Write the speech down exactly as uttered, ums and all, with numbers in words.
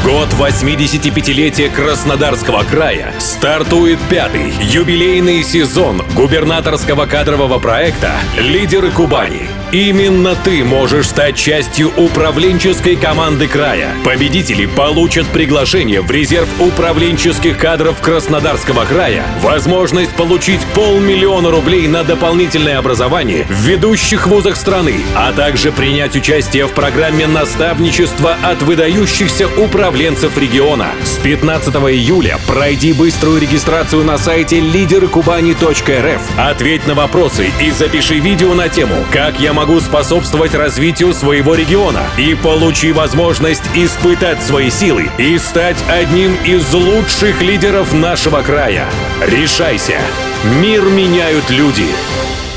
год восьмидесятипятилетия Краснодарского края стартует пятый юбилейный сезон губернаторского кадрового проекта «Лидеры Кубани». Именно ты можешь стать частью управленческой команды края. Победители получат приглашение в резерв управленческих кадров Краснодарского края, возможность получить полмиллиона рублей на дополнительное образование в ведущих вузах страны, а также принять участие в программе наставничества от выдающихся управленцев региона. С пятнадцатого июля пройди быструю регистрацию на сайте лидеры кубани точка эр эф, ответь на вопросы и запиши видео на тему «Как я могу способствовать развитию своего региона» и получи возможность испытать свои силы и стать одним из лучших лидеров нашего края. Решайся! Мир меняют люди.